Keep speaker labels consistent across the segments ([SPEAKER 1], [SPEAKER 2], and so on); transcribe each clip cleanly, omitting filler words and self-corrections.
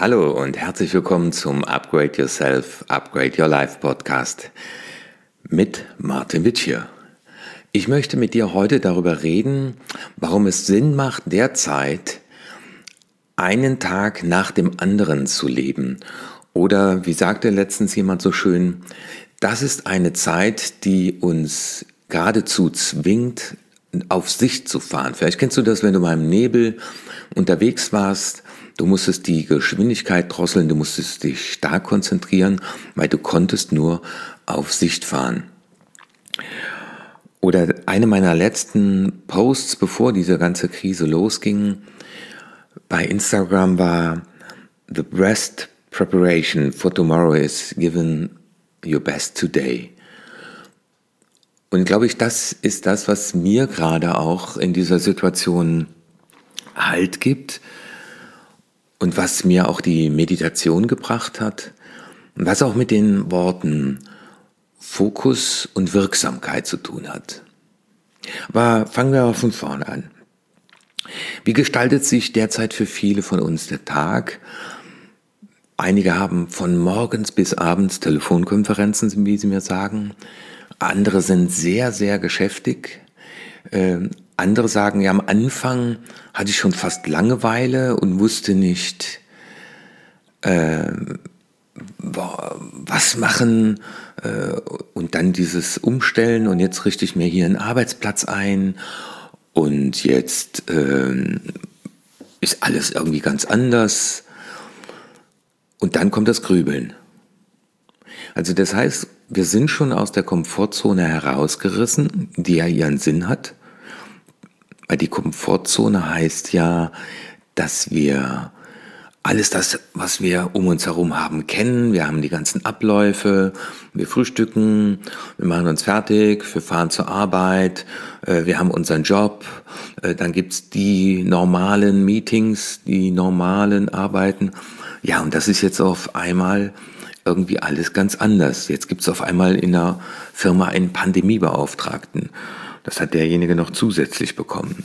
[SPEAKER 1] Hallo und herzlich willkommen zum Upgrade Yourself, Upgrade Your Life Podcast mit Martin Witsch hier. Ich möchte mit dir heute darüber reden, warum es Sinn macht, derzeit einen Tag nach dem anderen zu leben. Oder wie sagte letztens jemand so schön, das ist eine Zeit, die uns geradezu zwingt, auf Sicht zu fahren. Vielleicht kennst du das, wenn du mal im Nebel unterwegs warst. Du musstest die Geschwindigkeit drosseln, du musstest dich stark konzentrieren, weil du konntest nur auf Sicht fahren. Oder eine meiner letzten Posts, bevor diese ganze Krise losging, bei Instagram war: The best preparation for tomorrow is giving your best today. Und glaube ich, das ist das, was mir gerade auch in dieser Situation Halt gibt und was mir auch die Meditation gebracht hat und was auch mit den Worten Fokus und Wirksamkeit zu tun hat. Aber fangen wir mal von vorne an. Wie gestaltet sich derzeit für viele von uns der Tag? Einige haben von morgens bis abends Telefonkonferenzen, wie sie mir sagen. Andere sind sehr, sehr geschäftig. Andere sagen, ja, am Anfang hatte ich schon fast Langeweile und wusste nicht, was machen, und dann dieses Umstellen und jetzt richte ich mir hier einen Arbeitsplatz ein und jetzt ist alles irgendwie ganz anders und dann kommt das Grübeln. Also das heißt, wir sind schon aus der Komfortzone herausgerissen, die ja ihren Sinn hat. Weil die Komfortzone heißt ja, dass wir alles das, was wir um uns herum haben, kennen. Wir haben die ganzen Abläufe, wir frühstücken, wir machen uns fertig, wir fahren zur Arbeit, wir haben unseren Job, dann gibt's die normalen Meetings, die normalen Arbeiten. Ja, und das ist jetzt auf einmal irgendwie alles ganz anders. Jetzt gibt's auf einmal in der Firma einen Pandemiebeauftragten. Das hat derjenige noch zusätzlich bekommen.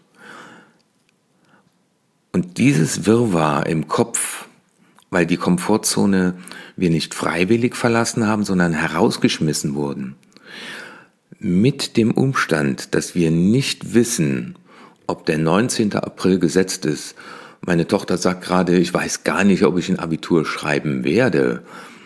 [SPEAKER 1] Und dieses Wirrwarr im Kopf, weil die Komfortzone wir nicht freiwillig verlassen haben, sondern herausgeschmissen wurden, mit dem Umstand, dass wir nicht wissen, ob der 19. April gesetzt ist. Meine Tochter sagt gerade, ich weiß gar nicht, ob ich ein Abitur schreiben werde.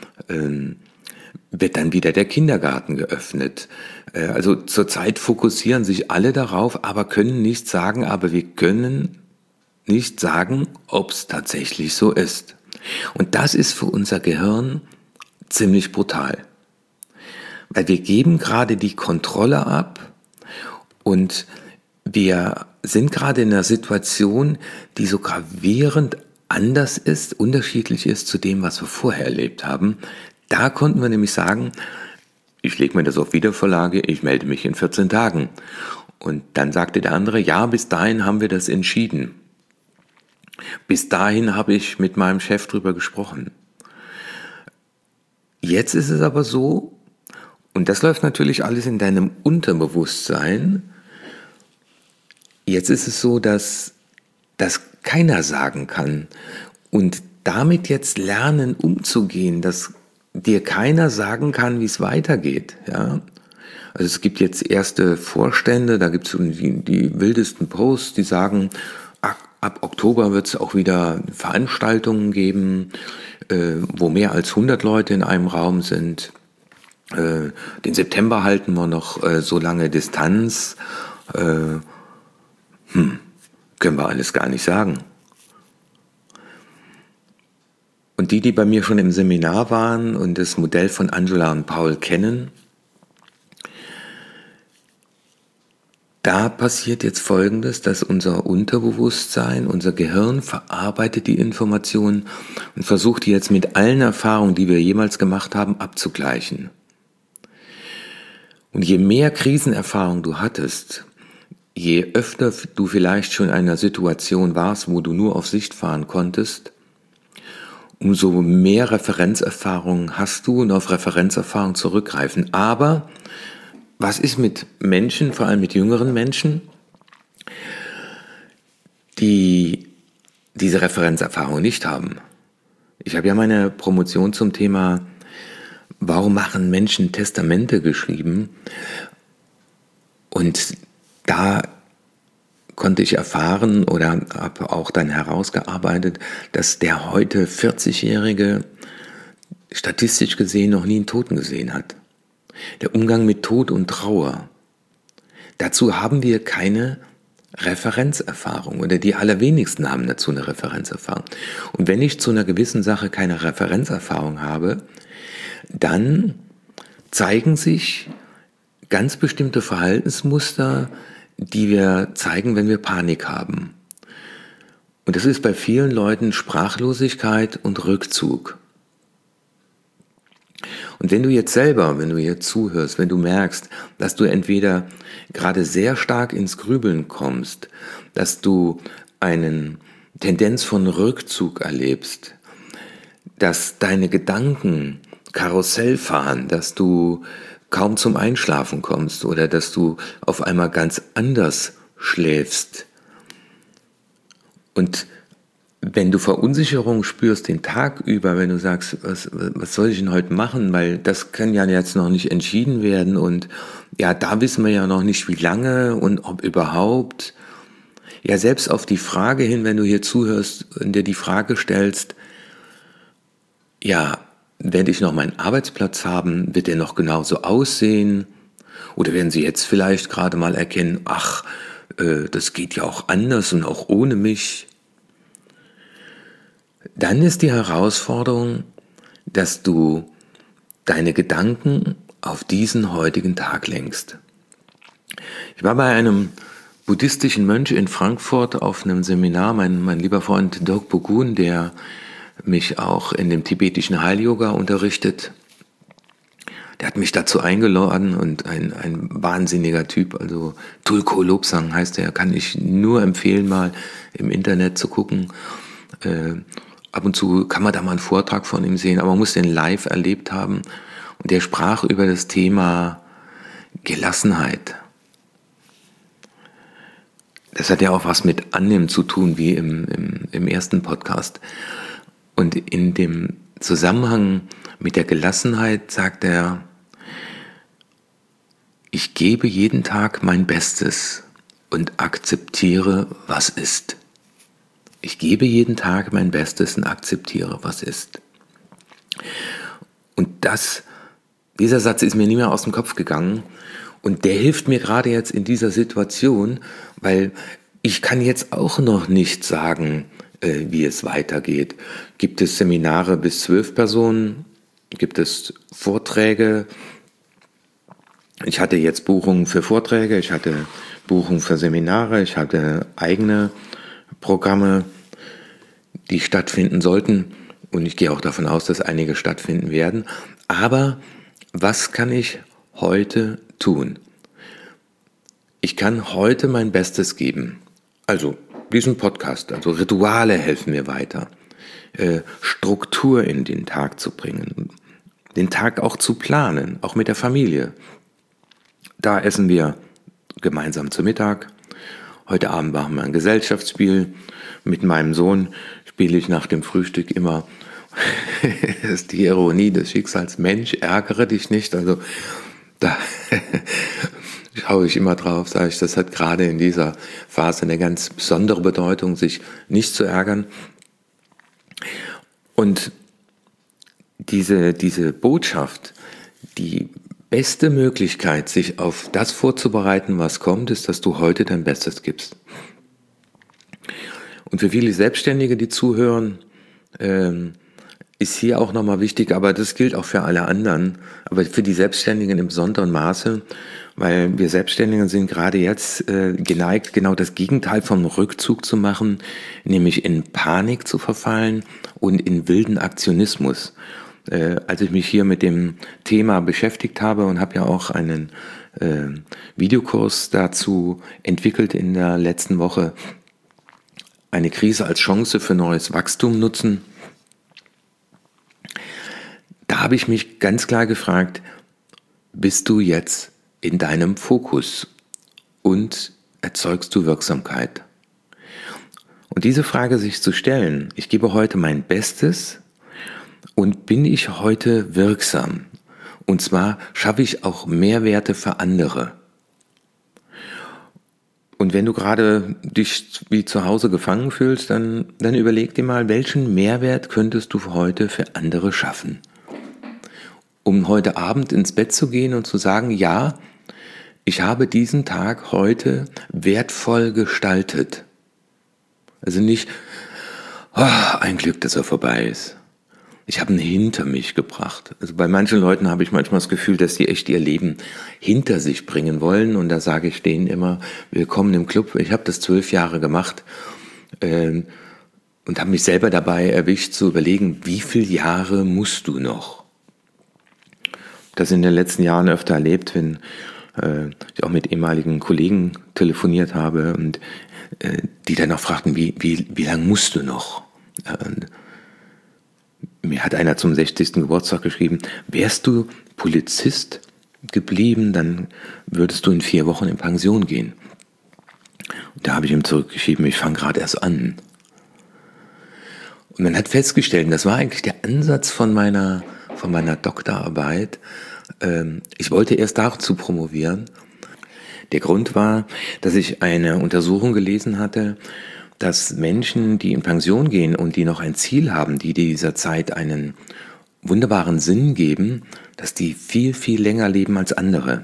[SPEAKER 1] Wird dann wieder der Kindergarten geöffnet. Also zurzeit fokussieren sich alle darauf, aber können nicht sagen, aber wir können nicht sagen, ob es tatsächlich so ist. Und das ist für unser Gehirn ziemlich brutal. Weil wir geben gerade die Kontrolle ab und wir sind gerade in einer Situation, die so gravierend anders ist, unterschiedlich ist zu dem, was wir vorher erlebt haben. Da konnten wir nämlich sagen, ich lege mir das auf Wiedervorlage, ich melde mich in 14 Tagen. Und dann sagte der andere, ja, bis dahin haben wir das entschieden. Bis dahin habe ich mit meinem Chef drüber gesprochen. Jetzt ist es aber so, und das läuft natürlich alles in deinem Unterbewusstsein, jetzt ist es so, dass das keiner sagen kann. Und damit jetzt lernen, umzugehen, dass dir keiner sagen kann, wie es weitergeht. Ja? Also es gibt jetzt erste Vorstände, da gibt es die wildesten Posts, die sagen, ab Oktober wird es auch wieder Veranstaltungen geben, wo mehr als 100 Leute in einem Raum sind. Den September halten wir noch so lange Distanz. Können wir alles gar nicht sagen. Und die bei mir schon im Seminar waren und das Modell von Angela und Paul kennen, da passiert jetzt Folgendes, dass unser Unterbewusstsein, unser Gehirn verarbeitet die Informationen und versucht die jetzt mit allen Erfahrungen, die wir jemals gemacht haben, abzugleichen. Und je mehr Krisenerfahrung du hattest, je öfter du vielleicht schon in einer Situation warst, wo du nur auf Sicht fahren konntest, umso mehr Referenzerfahrung hast du und auf Referenzerfahrung zurückgreifen. Aber was ist mit Menschen, vor allem mit jüngeren Menschen, die diese Referenzerfahrung nicht haben? Ich habe ja meine Promotion zum Thema Warum machen Menschen Testamente geschrieben? Und da konnte ich erfahren oder habe auch dann herausgearbeitet, dass der heute 40-Jährige statistisch gesehen noch nie einen Toten gesehen hat. Der Umgang mit Tod und Trauer. Dazu haben wir keine Referenzerfahrung oder die allerwenigsten haben dazu eine Referenzerfahrung. Und wenn ich zu einer gewissen Sache keine Referenzerfahrung habe, dann zeigen sich ganz bestimmte Verhaltensmuster, die wir zeigen, wenn wir Panik haben. Und das ist bei vielen Leuten Sprachlosigkeit und Rückzug. Und wenn du jetzt selber, wenn du hier zuhörst, wenn du merkst, dass du entweder gerade sehr stark ins Grübeln kommst, dass du eine Tendenz von Rückzug erlebst, dass deine Gedanken Karussell fahren, dass du kaum zum Einschlafen kommst oder dass du auf einmal ganz anders schläfst. Und wenn du Verunsicherung spürst den Tag über, wenn du sagst, was soll ich denn heute machen, weil das kann ja jetzt noch nicht entschieden werden und ja, da wissen wir ja noch nicht, wie lange und ob überhaupt. Ja, selbst auf die Frage hin, wenn du hier zuhörst und dir die Frage stellst, ja, werde ich noch meinen Arbeitsplatz haben? Wird der noch genauso aussehen? Oder werden Sie jetzt vielleicht gerade mal erkennen, ach, das geht ja auch anders und auch ohne mich? Dann ist die Herausforderung, dass du deine Gedanken auf diesen heutigen Tag lenkst. Ich war bei einem buddhistischen Mönch in Frankfurt auf einem Seminar, mein lieber Freund Doug Bogun, der mich auch in dem tibetischen Heil-Yoga unterrichtet. Der hat mich dazu eingeladen und ein wahnsinniger Typ, also Tulku Lobsang heißt er, kann ich nur empfehlen, mal im Internet zu gucken. Ab und zu kann man da mal einen Vortrag von ihm sehen, aber man muss den live erlebt haben. Und der sprach über das Thema Gelassenheit. Das hat ja auch was mit Annehmen zu tun, wie im ersten Podcast. Und in dem Zusammenhang mit der Gelassenheit sagt er, ich gebe jeden Tag mein Bestes und akzeptiere, was ist. Ich gebe jeden Tag mein Bestes und akzeptiere, was ist. Und dieser Satz ist mir nie mehr aus dem Kopf gegangen. Und der hilft mir gerade jetzt in dieser Situation, weil ich kann jetzt auch noch nicht sagen, wie es weitergeht. Gibt es Seminare bis 12 Personen? Gibt es Vorträge? Ich hatte jetzt Buchungen für Vorträge, ich hatte Buchungen für Seminare, ich hatte eigene Programme, die stattfinden sollten. Und ich gehe auch davon aus, dass einige stattfinden werden. Aber was kann ich heute tun? Ich kann heute mein Bestes geben. Also diesen Podcast, also Rituale helfen mir weiter. Struktur in den Tag zu bringen. Den Tag auch zu planen, auch mit der Familie. Da essen wir gemeinsam zu Mittag. Heute Abend machen wir ein Gesellschaftsspiel. Mit meinem Sohn spiele ich nach dem Frühstück immer, das ist die Ironie des Schicksals, Mensch, ärgere dich nicht. Also da schaue ich immer drauf, sage ich, das hat gerade in dieser Phase eine ganz besondere Bedeutung, sich nicht zu ärgern. Und diese Botschaft, die beste Möglichkeit, sich auf das vorzubereiten, was kommt, ist, dass du heute dein Bestes gibst. Und für viele Selbstständige, die zuhören, ist hier auch nochmal wichtig, aber das gilt auch für alle anderen, aber für die Selbstständigen im besonderen Maße, weil wir Selbstständigen sind gerade jetzt geneigt, genau das Gegenteil vom Rückzug zu machen, nämlich in Panik zu verfallen und in wilden Aktionismus. Als ich mich hier mit dem Thema beschäftigt habe und habe ja auch einen Videokurs dazu entwickelt in der letzten Woche, eine Krise als Chance für neues Wachstum nutzen, da habe ich mich ganz klar gefragt, bist du jetzt in deinem Fokus und erzeugst du Wirksamkeit? Und diese Frage sich zu stellen, ich gebe heute mein Bestes und bin ich heute wirksam? Und zwar schaffe ich auch Mehrwerte für andere. Und wenn du gerade dich wie zu Hause gefangen fühlst, dann überleg dir mal, welchen Mehrwert könntest du heute für andere schaffen? Um heute Abend ins Bett zu gehen und zu sagen, ja, ich habe diesen Tag heute wertvoll gestaltet. Also nicht, ein Glück, dass er vorbei ist. Ich habe ihn hinter mich gebracht. Also bei manchen Leuten habe ich manchmal das Gefühl, dass sie echt ihr Leben hinter sich bringen wollen. Und da sage ich denen immer, willkommen im Club. Ich habe das 12 Jahre gemacht und habe mich selber dabei erwischt zu überlegen, wie viele Jahre musst du noch? Das in den letzten Jahren öfter erlebt, wenn ich auch mit ehemaligen Kollegen telefoniert habe und die dann auch fragten, wie lange musst du noch? Mir hat einer zum 60. Geburtstag geschrieben, wärst du Polizist geblieben, dann würdest du in 4 Wochen in Pension gehen. Und da habe ich ihm zurückgeschrieben, ich fange gerade erst an. Und man hat festgestellt, das war eigentlich der Ansatz von meiner Doktorarbeit. Ich wollte erst dazu promovieren. Der Grund war, dass ich eine Untersuchung gelesen hatte, dass Menschen, die in Pension gehen und die noch ein Ziel haben, die dieser Zeit einen wunderbaren Sinn geben, dass die viel, viel länger leben als andere.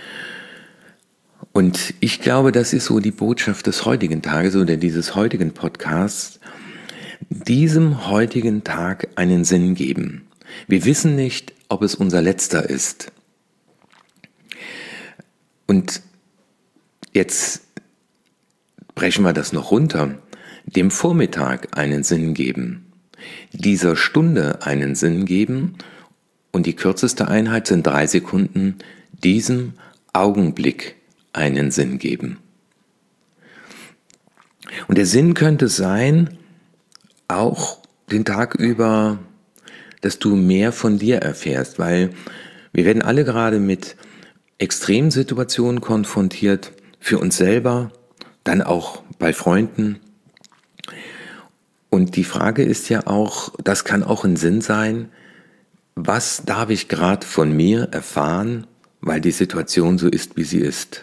[SPEAKER 1] Und ich glaube, das ist so die Botschaft des heutigen Tages oder dieses heutigen Podcasts, diesem heutigen Tag einen Sinn geben. Wir wissen nicht, ob es unser letzter ist. Und jetzt brechen wir das noch runter, dem Vormittag einen Sinn geben, dieser Stunde einen Sinn geben und die kürzeste Einheit sind 3 Sekunden, diesem Augenblick einen Sinn geben. Und der Sinn könnte sein, auch den Tag über, dass du mehr von dir erfährst, weil wir werden alle gerade mit Extremsituationen konfrontiert, für uns selber, dann auch bei Freunden. Und die Frage ist ja auch, das kann auch ein Sinn sein, was darf ich gerade von mir erfahren, weil die Situation so ist, wie sie ist.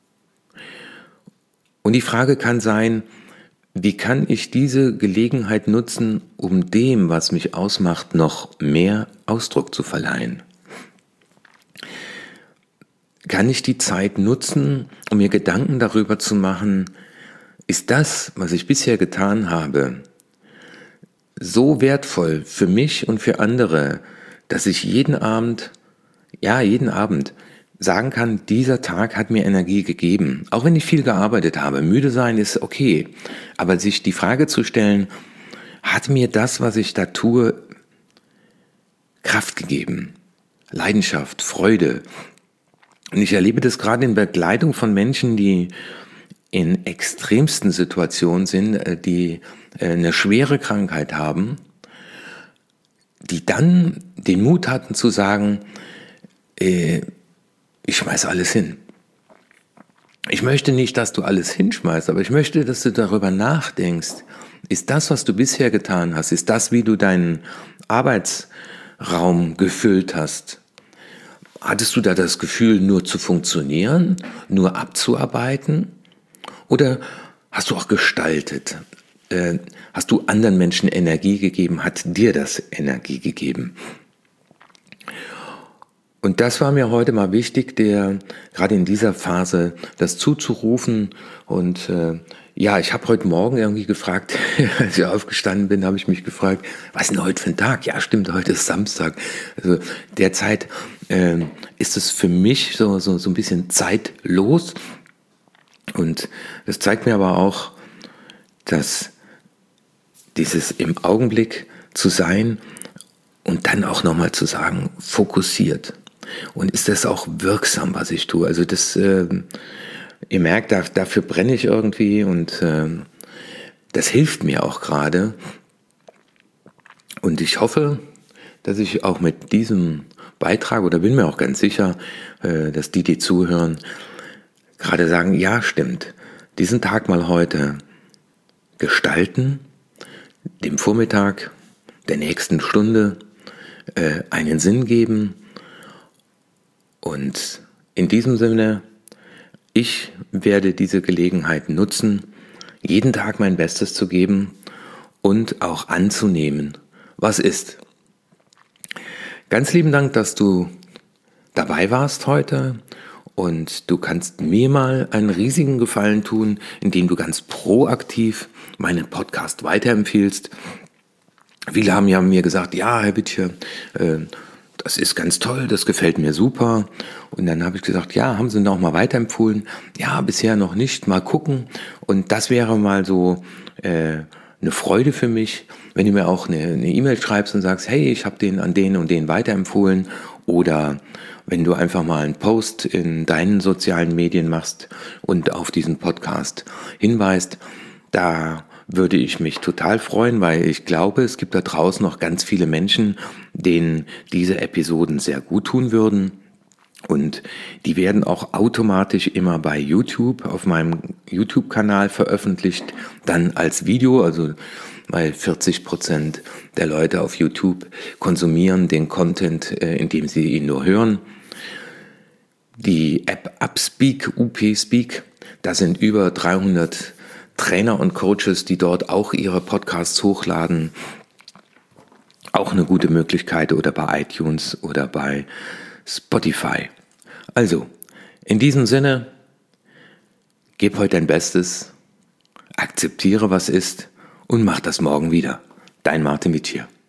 [SPEAKER 1] Und die Frage kann sein, wie kann ich diese Gelegenheit nutzen, um dem, was mich ausmacht, noch mehr Ausdruck zu verleihen? Kann ich die Zeit nutzen, um mir Gedanken darüber zu machen, ist das, was ich bisher getan habe, so wertvoll für mich und für andere, dass ich jeden Abend sagen kann, dieser Tag hat mir Energie gegeben. Auch wenn ich viel gearbeitet habe. Müde sein ist okay. Aber sich die Frage zu stellen, hat mir das, was ich da tue, Kraft gegeben? Leidenschaft, Freude. Und ich erlebe das gerade in Begleitung von Menschen, die in extremsten Situationen sind, die eine schwere Krankheit haben, die dann den Mut hatten zu sagen, ich schmeiß alles hin. Ich möchte nicht, dass du alles hinschmeißt, aber ich möchte, dass du darüber nachdenkst, ist das, was du bisher getan hast, ist das, wie du deinen Arbeitsraum gefüllt hast, hattest du da das Gefühl, nur zu funktionieren, nur abzuarbeiten? Oder hast du auch gestaltet? Hast du anderen Menschen Energie gegeben? Hat dir das Energie gegeben? Und das war mir heute mal wichtig, gerade in dieser Phase das zuzurufen. Und ich habe heute Morgen irgendwie gefragt, als ich aufgestanden bin, habe ich mich gefragt, was ist denn heute für ein Tag? Ja, stimmt, heute ist Samstag. Also derzeit ist es für mich so ein bisschen zeitlos. Und das zeigt mir aber auch, dass dieses im Augenblick zu sein und dann auch nochmal zu sagen, fokussiert. Und ist das auch wirksam, was ich tue? Also das, ihr merkt, dafür brenne ich irgendwie und das hilft mir auch gerade. Und ich hoffe, dass ich auch mit diesem Beitrag, oder bin mir auch ganz sicher, dass die zuhören, gerade sagen, ja, stimmt, diesen Tag mal heute gestalten, dem Vormittag, der nächsten Stunde, einen Sinn geben. Und in diesem Sinne, ich werde diese Gelegenheit nutzen, jeden Tag mein Bestes zu geben und auch anzunehmen, was ist. Ganz lieben Dank, dass du dabei warst heute, und du kannst mir mal einen riesigen Gefallen tun, indem du ganz proaktiv meinen Podcast weiterempfiehlst. Viele haben ja mir gesagt, ja, Herr Wittche, das ist ganz toll, das gefällt mir super. Und dann habe ich gesagt, ja, haben Sie noch mal weiterempfohlen? Ja, bisher noch nicht, mal gucken. Und das wäre mal so eine Freude für mich, wenn du mir auch eine E-Mail schreibst und sagst, hey, ich habe den an den und den weiterempfohlen. Oder wenn du einfach mal einen Post in deinen sozialen Medien machst und auf diesen Podcast hinweist, da würde ich mich total freuen, weil ich glaube, es gibt da draußen noch ganz viele Menschen, denen diese Episoden sehr gut tun würden. Und die werden auch automatisch immer bei YouTube, auf meinem YouTube-Kanal veröffentlicht, dann als Video, also weil 40% der Leute auf YouTube konsumieren den Content, indem sie ihn nur hören. Die App Upspeak, UP-Speak, da sind über 300 Trainer und Coaches, die dort auch ihre Podcasts hochladen. Auch eine gute Möglichkeit, oder bei iTunes oder bei Spotify. Also, in diesem Sinne, gib heute dein Bestes, akzeptiere, was ist, und mach das morgen wieder. Dein Martin Witt hier.